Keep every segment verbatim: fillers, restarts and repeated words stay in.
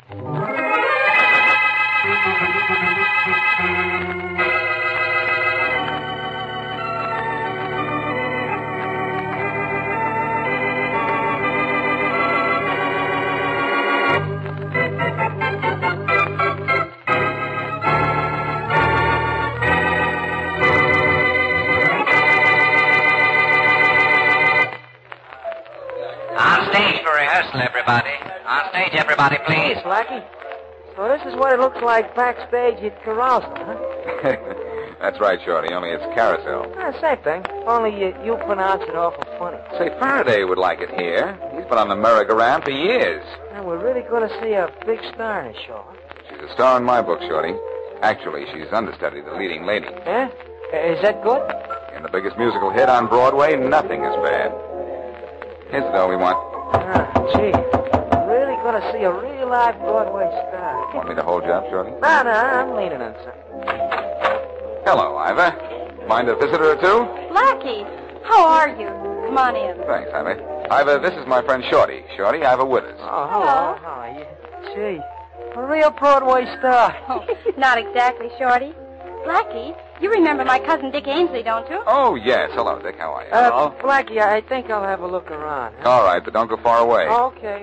Everybody. On stage, everybody, please. Hey, Blackie. So this is what it looks like backstage at Carousel, huh? That's right, Shorty, only it's Carousel. Ah, same thing. Only you, you pronounce it awful funny. Say, Faraday would like it here. He's been on the merry-go-round for years. And we're really going to see a big star in this show, huh? She's a star in my book, Shorty. Actually, she's understudy, the leading lady. Yeah? Is that good? In the biggest musical hit on Broadway, nothing is bad. Here's the dough we want. Ah, gee. We're really going to see a real live Broadway star. Want me to hold you up, Shorty? No, no, I'm leaning on something. Hello, Iva. Mind a visitor or two? Blackie, how are you? Come on in. Thanks, Iva. Iva, this is my friend Shorty. Shorty, Iva Withers. Oh, hello. How are you? Gee, a real Broadway star. Oh, not exactly, Shorty. Blackie, you remember my cousin Dick Ainsley, don't you? Oh, yes. Hello, Dick. How are you? Uh, Hello. Blackie, I think I'll have a look around. Huh? All right, but don't go far away. Okay.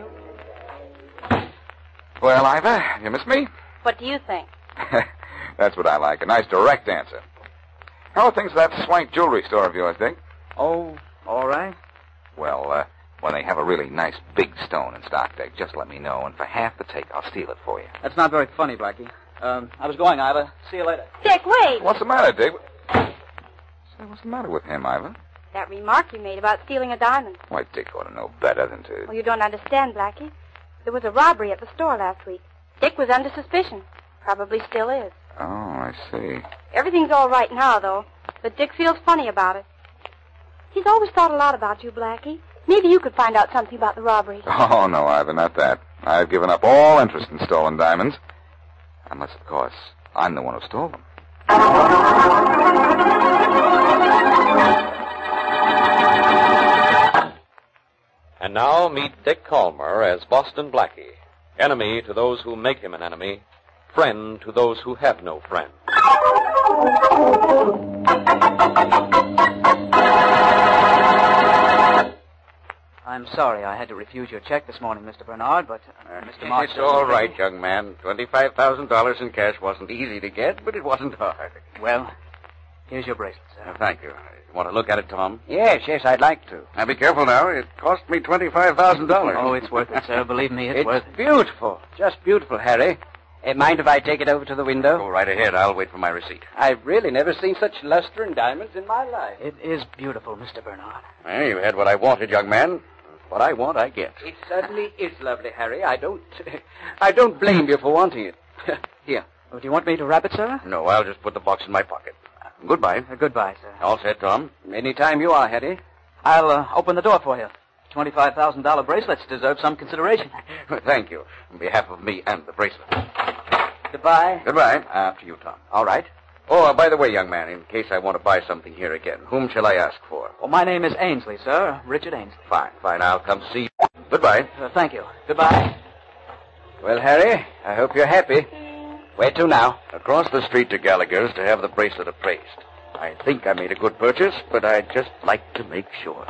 Well, Iva, you miss me? What do you think? That's what I like. A nice direct answer. How are things at that swank jewelry store of yours, Dick? Oh, all right. Well, uh, when they have a really nice big stone in stock, Dick, just let me know, and for half the take, I'll steal it for you. That's not very funny, Blackie. Um, I was going, Iva. See you later. Dick, wait. What's the matter, Dick? Say, what's the matter with him, Iva? That remark you made about stealing a diamond. Why, Dick ought to know better than to... Well, you don't understand, Blackie. There was a robbery at the store last week. Dick was under suspicion. Probably still is. Oh, I see. Everything's all right now, though. But Dick feels funny about it. He's always thought a lot about you, Blackie. Maybe you could find out something about the robbery. Oh, no, Iva, not that. I've given up all interest in stolen diamonds. Unless, of course, I'm the one who stole them. And now meet Dick Calmer as Boston Blackie. Enemy to those who make him an enemy. Friend to those who have no friend. I'm sorry I had to refuse your check this morning, Mister Bernard, but uh, Mister March... It's all right, young man. twenty-five thousand dollars in cash wasn't easy to get, but it wasn't hard. Well, here's your bracelet, sir. Uh, thank you. Want to look at it, Tom? Yes, yes, I'd like to. Now, be careful now. It cost me twenty-five thousand dollars. Oh, it's worth it, sir. Believe me, it's, it's worth it. Beautiful. Just beautiful, Harry. Uh, mind if I take it over to the window? Go right ahead. I'll wait for my receipt. I've really never seen such luster and diamonds in my life. It is beautiful, Mister Bernard. Well, you had what I wanted, young man. What I want, I get. It certainly is lovely, Harry. I don't... I don't blame you for wanting it. Here. Oh, do you want me to wrap it, sir? No, I'll just put the box in my pocket. Goodbye. Uh, goodbye, sir. All set, Tom? Anytime you are, Harry. I'll uh, open the door for you. twenty-five thousand dollars bracelets deserve some consideration. Thank you. On behalf of me and the bracelet. Goodbye. Goodbye. After you, Tom. All right. Oh, uh, by the way, young man, in case I want to buy something here again, whom shall I ask for? Well, my name is Ainsley, sir. Richard Ainsley. Fine, fine. I'll come see you. Goodbye. Uh, thank you. Goodbye. Well, Harry, I hope you're happy. Where to now? Across the street to Gallagher's to have the bracelet appraised. I think I made a good purchase, but I'd just like to make sure.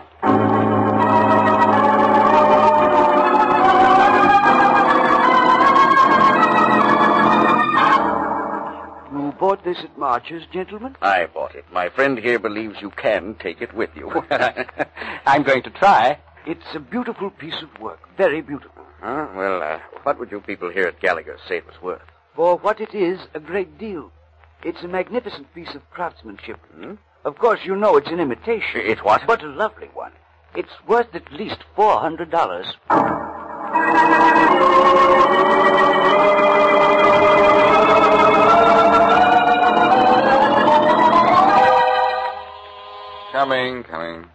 You bought this at March's, gentlemen? I bought it. My friend here believes you can take it with you. I'm going to try. It's a beautiful piece of work. Very beautiful. Huh? Well, uh, what would you people here at Gallagher's say it was worth? For what it is, a great deal. It's a magnificent piece of craftsmanship. Hmm? Of course, you know it's an imitation. It's what? But a lovely one. It's worth at least four hundred dollars. Coming, coming.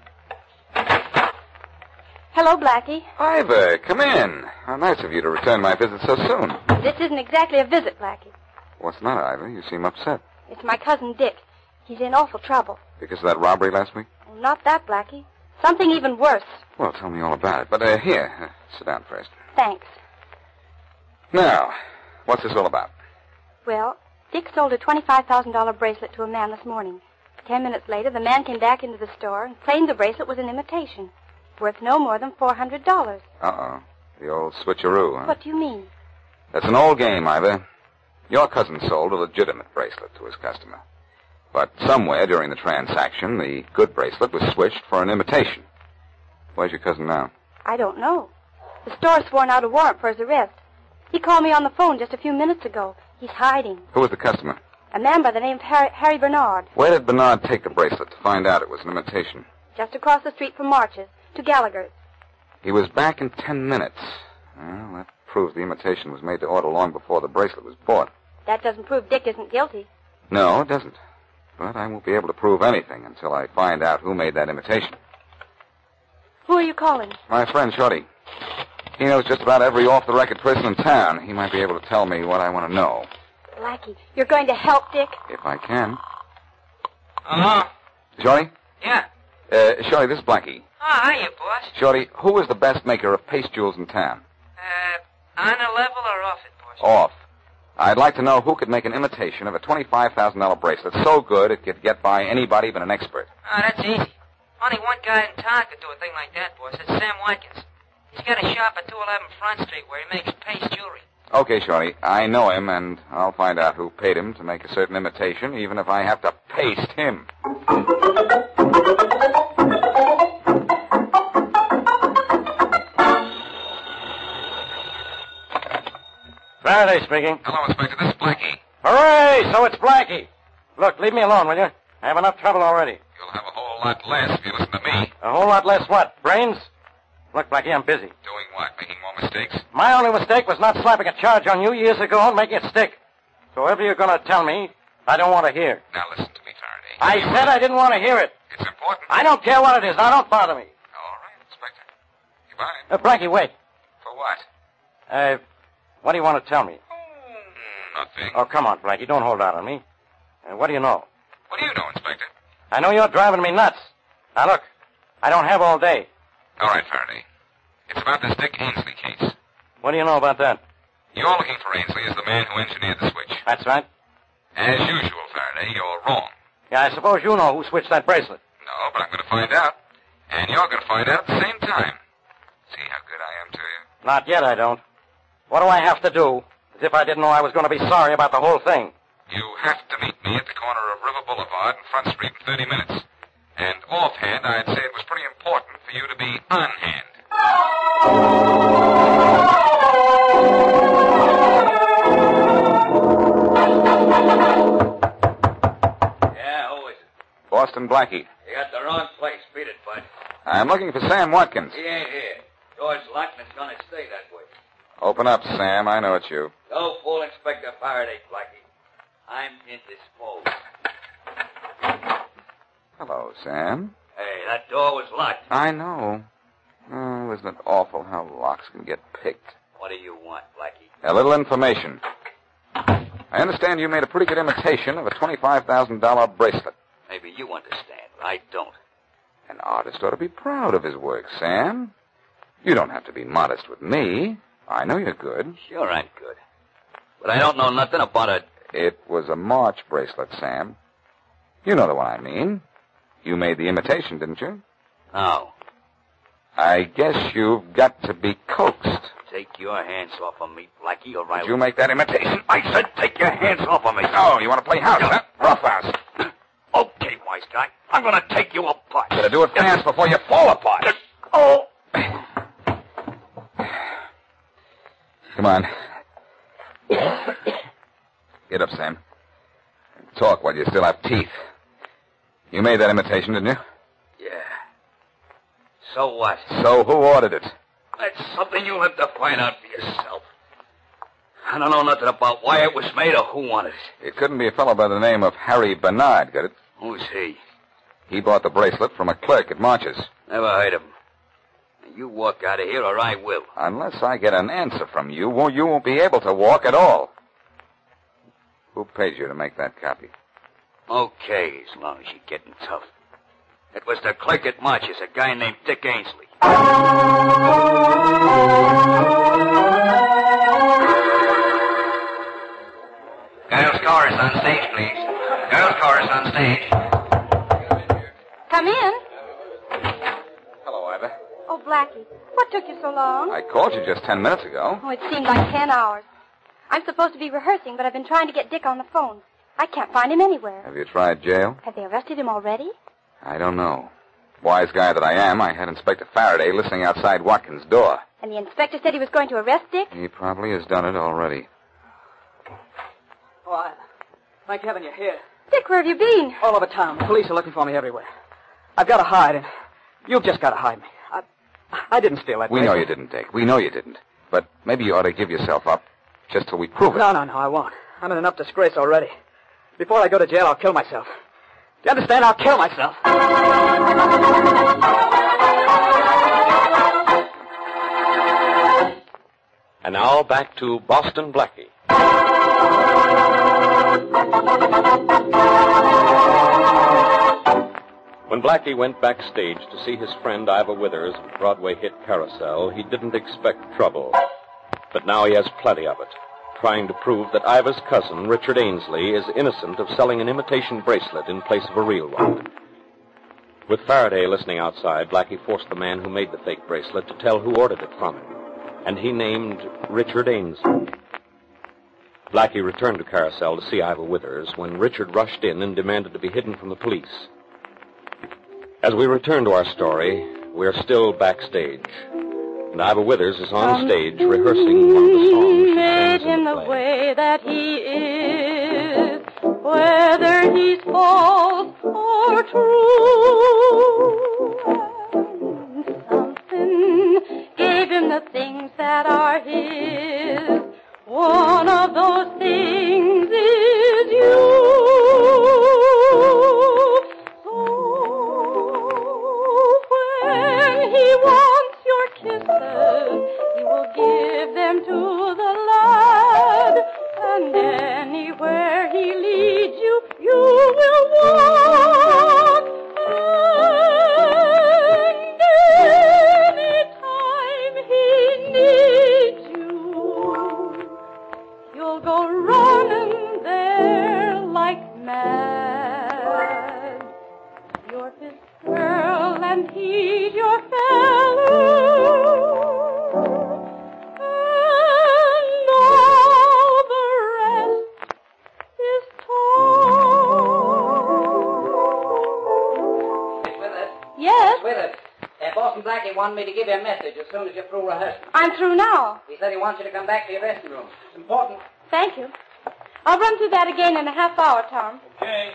Hello, Blackie. Iva, come in. How nice of you to return my visit so soon. This isn't exactly a visit, Blackie. What's the matter, Iva? You seem upset. It's my cousin Dick. He's in awful trouble. Because of that robbery last week? Oh, not that, Blackie. Something even worse. Well, tell me all about it. But uh, here, uh, sit down first. Thanks. Now, what's this all about? Well, Dick sold a twenty-five thousand dollars bracelet to a man this morning. Ten minutes later, the man came back into the store and claimed the bracelet was an imitation, worth no more than four hundred dollars. Uh-oh. The old switcheroo, huh? What do you mean? That's an old game, Ivor. Your cousin sold a legitimate bracelet to his customer. But somewhere during the transaction, the good bracelet was switched for an imitation. Where's your cousin now? I don't know. The store's sworn out a warrant for his arrest. He called me on the phone just a few minutes ago. He's hiding. Who was the customer? A man by the name of Harry, Harry Bernard. Where did Bernard take the bracelet to find out it was an imitation? Just across the street from March's, to Gallagher's. He was back in ten minutes. Well, that proves the imitation was made to order long before the bracelet was bought. That doesn't prove Dick isn't guilty. No, it doesn't. But I won't be able to prove anything until I find out who made that imitation. Who are you calling? My friend Shorty. He knows just about every off-the-record person in town. He might be able to tell me what I want to know. Blackie, you're going to help Dick? If I can. Uh-huh. Shorty? Yeah. Uh, Shorty, this is Blackie. Oh, hiya, boss. Shorty, who is the best maker of paste jewels in town? Uh, on a level or off it, boss? Off. I'd like to know who could make an imitation of a twenty-five thousand dollars bracelet so good it could get by anybody but an expert. Oh, that's easy. Only one guy in town could do a thing like that, boss. It's Sam Watkins. He's got a shop at two eleven Front Street where he makes paste jewelry. Okay, Shorty. I know him, and I'll find out who paid him to make a certain imitation, even if I have to paste him. Faraday speaking. Hello, Inspector. This is Blackie. Hooray! So it's Blackie. Look, leave me alone, will you? I have enough trouble already. You'll have a whole lot less if you listen to me. A whole lot less what? Brains? Look, Blackie, I'm busy. Doing what? Making more mistakes? My only mistake was not slapping a charge on you years ago and making it stick. So whatever you're going to tell me, I don't want to hear. Now listen to me, Faraday. I said I didn't want to hear it. It's important. I don't care what it is. Now don't bother me. All right, Inspector. Goodbye. Uh, Blackie, wait. For what? Uh, what do you want to tell me? Mm, nothing. Oh, come on, Blackie. Don't hold out on me. Uh, what do you know? What do you know, Inspector? I know you're driving me nuts. Now, look, I don't have all day. All right, Faraday. It's about this Dick Ainsley case. What do you know about that? You're looking for Ainsley as the man who engineered the switch. That's right. As usual, Faraday, you're wrong. Yeah, I suppose you know who switched that bracelet. No, but I'm going to find out. And you're going to find out at the same time. See how good I am to you? Not yet, I don't. What do I have to do? As if I didn't know I was going to be sorry about the whole thing. You have to meet me at the corner of River Boulevard and Front Street in thirty minutes. And offhand, I'd say it was pretty important for you to be on hand. Yeah, who is it? Boston Blackie. You got the wrong place. Beat it, bud. I'm looking for Sam Watkins. He ain't here. Door's locked and it's gonna stay that way. Open up, Sam. I know it's you. Don't fool Inspector Faraday, Blackie. I'm indisposed. Hello, Sam. Hey, that door was locked. I know. Oh, isn't it awful how locks can get picked? What do you want, Blackie? A little information. I understand you made a pretty good imitation of a twenty-five thousand dollars bracelet. Maybe you understand, but I don't. An artist ought to be proud of his work, Sam. You don't have to be modest with me. I know you're good. Sure I'm good. But I don't know nothing about it. It was a March bracelet, Sam. You know the one I mean. You made the imitation, didn't you? No. I guess you've got to be coaxed. Take your hands off of me, Blackie, or I Did you make that imitation? I said take your hands off of me. Oh, you want to play house, huh? Rough house. Okay, wise guy. I'm going to take you apart. Better do it fast before you fall apart. Oh. Come on. Get up, Sam. Talk while you still have teeth. You made that imitation, didn't you? Yeah. So what? So who ordered it? That's something you'll have to find out for yourself. I don't know nothing about why it was made or who wanted it. It couldn't be a fellow by the name of Harry Bernard, could it? Who's he? He bought the bracelet from a clerk at March's. Never heard of him. You walk out of here or I will. Unless I get an answer from you, well, you won't be able to walk at all. Who paid you to make that copy? Okay, as long as you're getting tough. It was the clerk at March's, a guy named Dick Ainsley. chorus on stage, please. Girls' chorus on stage. Come in. Hello, Ivor. Oh, Blackie, what took you so long? I called you just ten minutes ago. Oh, it seemed like ten hours. I'm supposed to be rehearsing, but I've been trying to get Dick on the phone. I can't find him anywhere. Have you tried jail? Have they arrested him already? I don't know. Wise guy that I am, I had Inspector Faraday listening outside Watkins' door. And the inspector said he was going to arrest Dick? He probably has done it already. Oh, I... Thank heaven you're here. Dick, where have you been? All over town. The police are looking for me everywhere. I've got to hide, and you've just got to hide me. I, I didn't steal that We bracelet. know you didn't, Dick. We know you didn't. But maybe you ought to give yourself up just till we prove it. No, no, no, I won't. I'm in enough disgrace already. Before I go to jail, I'll kill myself. Do you understand? I'll kill myself. And now back to Boston Blackie. When Blackie went backstage to see his friend Ivor Withers' Broadway hit Carousel, he didn't expect trouble. But now he has plenty of it, trying to prove that Ivor's cousin, Richard Ainsley, is innocent of selling an imitation bracelet in place of a real one. With Faraday listening outside, Blackie forced the man who made the fake bracelet to tell who ordered it from him, and he named Richard Ainsley. Blackie returned to Carousel to see Ivor Withers when Richard rushed in and demanded to be hidden from the police. As we return to our story, we're still backstage. And Ivor Withers is on stage rehearsing one of the songs she made sings him in the the play. way that he is, whether he's false or true. And something gave him the things that are his. One of those things is you. He wants your kisses, he will give them to the lad, and anywhere he leads you, you will walk, and anytime he needs you, you'll go running there like mad. You're his girl and he's your fellow, and all the rest is told. Miss Withers? Yes? Miss Withers, uh, Boston Blackie wanted me to give you a message as soon as you're through rehearsing. I'm through now. He said he wants you to come back to your dressing room. It's important. Thank you. I'll run through that again in a half hour, Tom. Okay.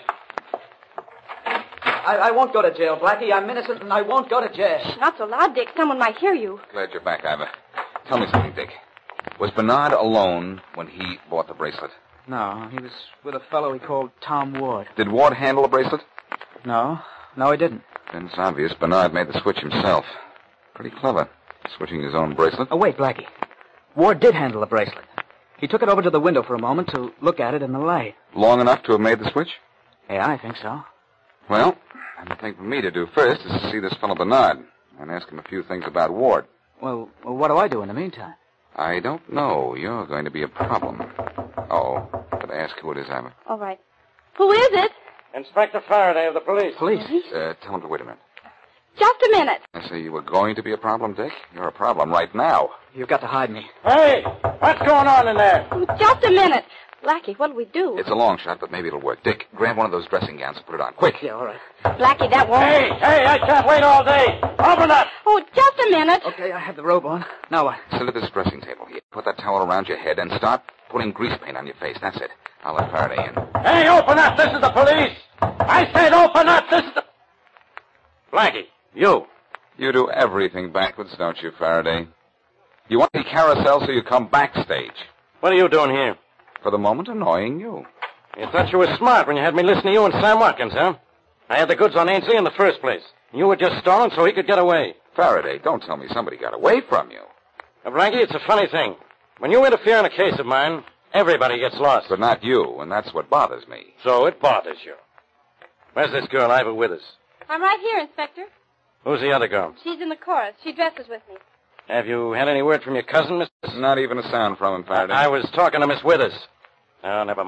I, I won't go to jail, Blackie. I'm innocent, and I won't go to jail. Not so loud, Dick. Someone might hear you. Glad you're back, Ivor. Tell me something, Dick. Was Bernard alone when he bought the bracelet? No, he was with a fellow he called Tom Ward. Did Ward handle the bracelet? No, no, he didn't. Then it's obvious Bernard made the switch himself. Pretty clever, switching his own bracelet. Oh, wait, Blackie. Ward did handle the bracelet. He took it over to the window for a moment to look at it in the light. Long enough to have made the switch? Yeah, I think so. Well, the thing for me to do first is to see this fellow Bernard and ask him a few things about Ward. Well, well, what do I do in the meantime? I don't know. You're going to be a problem. Oh, but ask who it is, Ivor. All right. Who is it? Inspector Faraday of the police. Police? Uh, tell him to wait a minute. Just a minute. I say you were going to be a problem, Dick. You're a problem right now. You've got to hide me. Hey, what's going on in there? Just a minute. Blackie, what'll we do? It's a long shot, but maybe it'll work. Dick, grab one of those dressing gowns and put it on. Quick. Yeah, all right. Blackie, that won't... Hey, hey, I can't wait all day. Open up. Oh, just a minute. Okay, I have the robe on. Now what? Sit at this dressing table here. Put that towel around your head and start putting grease paint on your face. That's it. I'll let Faraday in. Hey, open up. This is the police. I said open up. This is the... Blackie, you. You do everything backwards, don't you, Faraday? You want the carousel, so you come backstage. What are you doing here? For the moment, annoying you. You thought you were smart when you had me listen to you and Sam Watkins, huh? I had the goods on Ainsley in the first place. You were just stalling so he could get away. Faraday, don't tell me somebody got away from you. Now, Blackie, it's a funny thing. When you interfere in a case of mine, everybody gets lost. But not you, and that's what bothers me. So it bothers you. Where's this girl, Ivor Withers? I'm right here, Inspector. Who's the other girl? She's in the chorus. She dresses with me. Have you had any word from your cousin, Miss... Not even a sound from him, Faraday. I was talking to Miss Withers. Oh, never mind.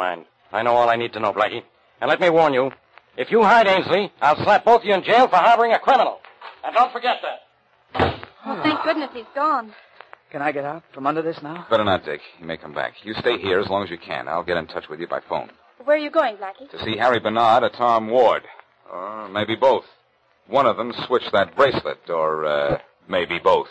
I know all I need to know, Blackie. And let me warn you, if you hide Ainsley, I'll slap both of you in jail for harboring a criminal. And don't forget that. Oh, thank goodness he's gone. Can I get out from under this now? Better not, Dick. You may come back. You stay here as long as you can. I'll get in touch with you by phone. Where are you going, Blackie? To see Harry Bernard or Tom Ward. Or maybe both. One of them switched that bracelet, or, uh, maybe both.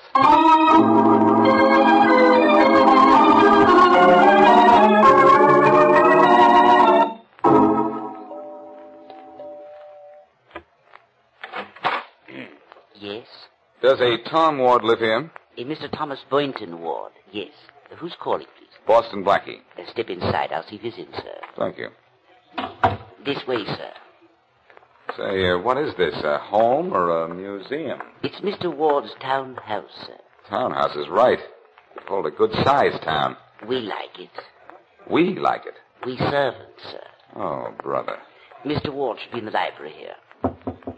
Yes? Does a Tom Ward live here? A Mister Thomas Boynton Ward, yes. Who's calling, please? Boston Blackie. Uh, step inside. I'll see if he's in, sir. Thank you. This way, sir. Say, uh, what is this, a home or a museum? It's Mister Ward's townhouse, sir. Townhouse is right. It hold a good-sized town. We like it. We like it? We servants, sir. Oh, brother. Mister Ward should be in the library here.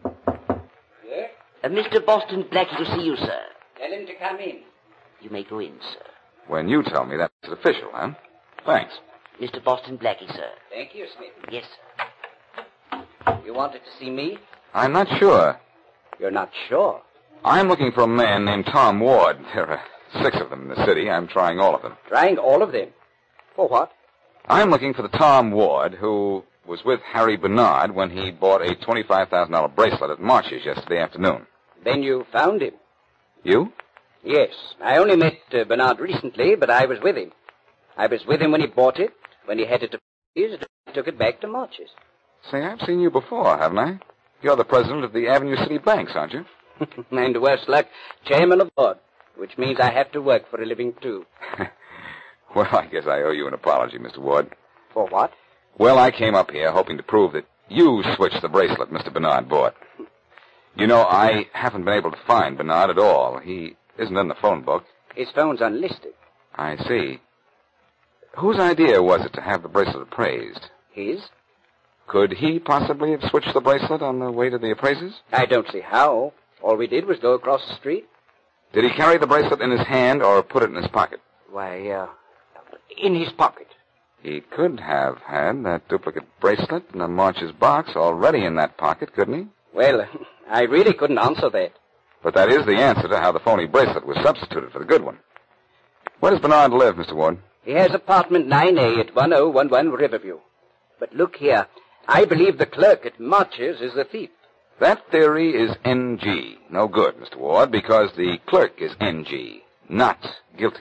Yes? Uh, Mister Boston Blackie to see you, sir. Tell him to come in. You may go in, sir. When you tell me that's official, huh? Thanks. Mister Boston Blackie, sir. Thank you, Smith. Yes, sir. You wanted to see me? I'm not sure. You're not sure? I'm looking for a man named Tom Ward. There are six of them in the city. I'm trying all of them. Trying all of them? For what? I'm looking for the Tom Ward who was with Harry Bernard when he bought a twenty-five thousand dollars bracelet at March's yesterday afternoon. Then you found him? You? Yes. I only met uh, Bernard recently, but I was with him. I was with him when he bought it, when he headed to and took it back to March's. Say, I've seen you before, haven't I? You're the president of the Avenue City Banks, aren't you? And worse luck, chairman of the board, which means I have to work for a living, too. Well, I guess I owe you an apology, Mister Ward. For what? Well, I came up here hoping to prove that you switched the bracelet Mister Bernard bought. You know, I haven't been able to find Bernard at all. He isn't in the phone book. His phone's unlisted. I see. Whose idea was it to have the bracelet appraised? His? Could he possibly have switched the bracelet on the way to the appraisers? I don't see how. All we did was go across the street. Did he carry the bracelet in his hand or put it in his pocket? Why, uh, in his pocket. He could have had that duplicate bracelet in the March's box already in that pocket, couldn't he? Well, I really couldn't answer that. But that is the answer to how the phony bracelet was substituted for the good one. Where does Bernard live, Mister Ward? He has apartment nine A at ten eleven Riverview. But look here, I believe the clerk at March's is the thief. That theory is N G. No good, Mister Ward, because the clerk is N G, not guilty.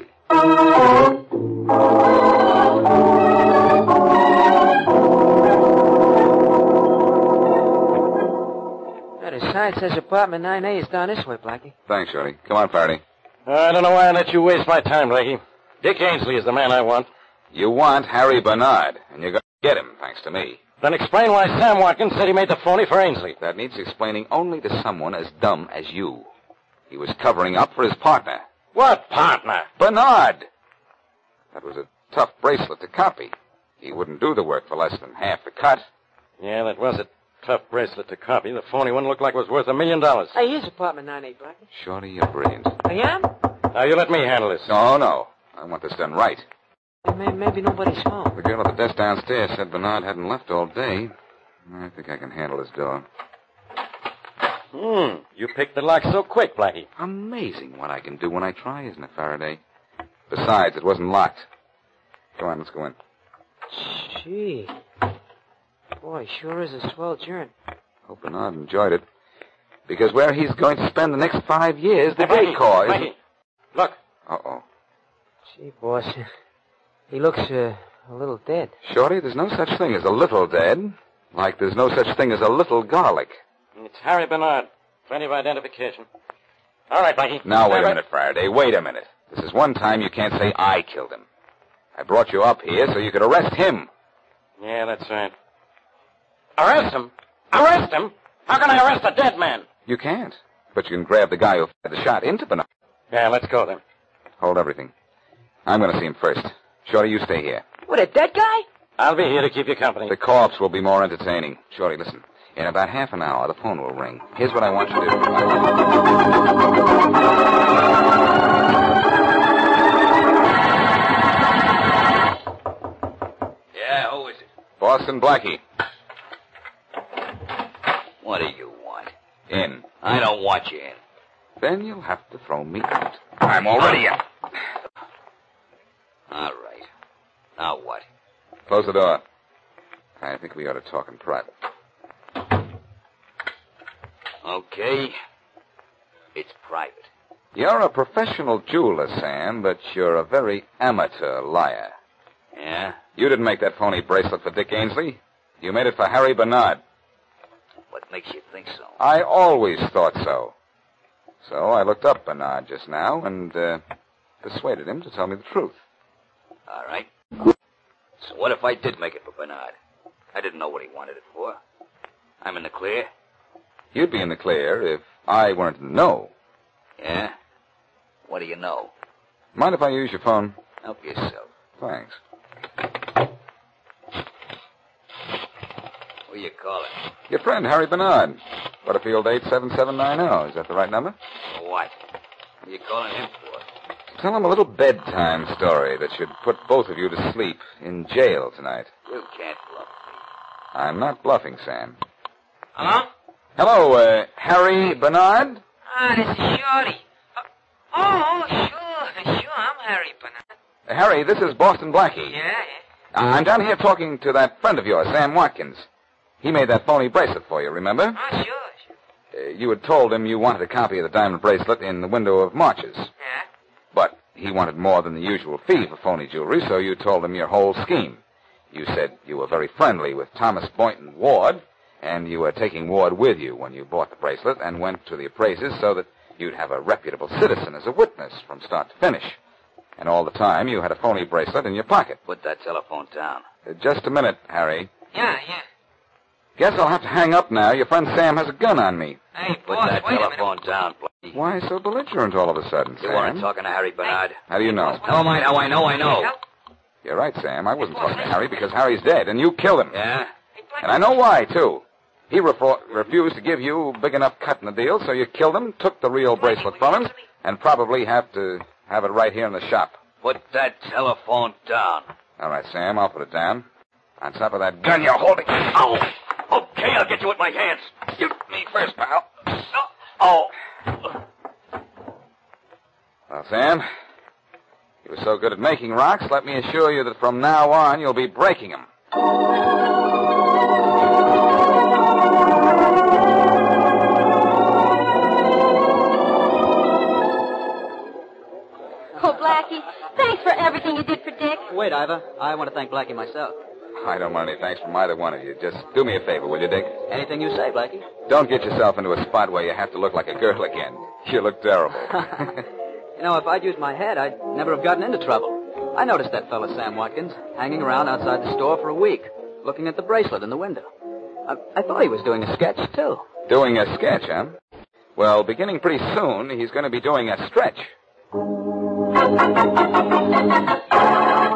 The sign says apartment nine A is down this way, Blackie. Thanks, Shorty. Come on, Faraday. I don't know why I let you waste my time, Blackie. Dick Ainsley is the man I want. You want Harry Bernard, and you're going to get him, thanks to me. Then explain why Sam Watkins said he made the phony for Ainsley. That needs explaining only to someone as dumb as you. He was covering up for his partner. What partner? Bernard! That was a tough bracelet to copy. He wouldn't do the work for less than half the cut. Yeah, that was a tough bracelet to copy. The phony one looked like it was worth a million dollars. Hey, here's apartment nine A, Blackie. Shorty, you're brilliant. I am? Now, you let me handle this. No, no. I want this done right. Maybe nobody's home. The girl at the desk downstairs said Bernard hadn't left all day. I think I can handle his door. Hmm. You picked the lock so quick, Blackie. Amazing what I can do when I try, isn't it, Faraday? Besides, it wasn't locked. Come on, let's go in. Gee. Boy, sure is a swell journey. Hope Bernard enjoyed it. Because where he's going to spend the next five years, the Hey, big car is... Blackie, look. Uh-oh. Gee, boss, he looks uh, a little dead. Shorty, there's no such thing as a little dead. Like there's no such thing as a little garlic. It's Harry Bernard. Plenty of identification. All right, Blackie. Now, wait All a right. minute, Faraday. Wait a minute. This is one time you can't say I killed him. I brought you up here so you could arrest him. Yeah, that's right. Arrest him? Arrest him? How can I arrest a dead man? You can't. But you can grab the guy who fired the shot into Bernard. Yeah, let's go then. Hold everything. I'm going to see him first. Shorty, you stay here. What, a dead guy? I'll be here to keep you company. The corpse will be more entertaining. Shorty, listen. In about half an hour, the phone will ring. Here's what I want you to do. I Yeah, who is it? Boston Blackie. What do you want? In. I don't want you in. Then you'll have to throw me out. I'm already in. All right. Now what? Close the door. I think we ought to talk in private. Okay. It's private. You're a professional jeweler, Sam, but you're a very amateur liar. Yeah? You didn't make that phony bracelet for Dick Ainsley. You made it for Harry Bernard. What makes you think so? I always thought so. So I looked up Bernard just now and uh, persuaded him to tell me the truth. All right. So what if I did make it for Bernard? I didn't know what he wanted it for. I'm in the clear. You'd be in the clear if I weren't in the know. Yeah? What do you know? Mind if I use your phone? Help yourself. Thanks. Who you calling? Your friend, Harry Bernard. Butterfield eight seven seven nine zero. Is that the right number? For what? What are you calling him for? Tell him a little bedtime story that should put both of you to sleep in jail tonight. You can't bluff. I'm not bluffing, Sam. Hello? Hello, uh, Harry Bernard? Ah, this is Shorty. Uh, oh, sure, sure. I'm Harry Bernard. Uh, Harry, this is Boston Blackie. Yeah, yeah. Uh, I'm down here talking to that friend of yours, Sam Watkins. He made that phony bracelet for you, remember? Oh, sure, sure. Uh, you had told him you wanted a copy of the diamond bracelet in the window of March's. Yeah? But he wanted more than the usual fee for phony jewelry, so you told him your whole scheme. You said you were very friendly with Thomas Boynton Ward, and you were taking Ward with you when you bought the bracelet and went to the appraisers so that you'd have a reputable citizen as a witness from start to finish. And all the time, you had a phony bracelet in your pocket. Put that telephone down. Uh, just a minute, Harry. Yeah, yeah. Guess I'll have to hang up now. Your friend Sam has a gun on me. Hey, Put boss, that wait a telephone minute. down, Blackie. Why so belligerent all of a sudden, You Sam? weren't talking to Harry Bernard? How do you know? Oh, my, oh, I know, I know. You're right, Sam. I wasn't talking to Harry because Harry's dead, and you killed him. Yeah? And I know why, too. He refo- refused to give you a big enough cut in the deal, so you killed him, took the real bracelet from him, and probably have to have it right here in the shop. Put that telephone down. All right, Sam, I'll put it down. On top of that gun you're holding. Oh! Okay, I'll get you with my hands. Shoot me first, pal. Oh! Well, Sam, you were so good at making rocks, let me assure you that from now on you'll be breaking them. Oh, Blackie, thanks for everything you did for Dick. Wait, Ivor. I want to thank Blackie myself. I don't want any thanks from either one of you. Just do me a favor, will you, Dick? Anything you say, Blackie. Don't get yourself into a spot where you have to look like a girl again. You look terrible. You know, if I'd used my head, I'd never have gotten into trouble. I noticed that fellow, Sam Watkins, hanging around outside the store for a week, looking at the bracelet in the window. I, I thought he was doing a sketch, too. Doing a sketch, huh? Well, beginning pretty soon, he's going to be doing a stretch.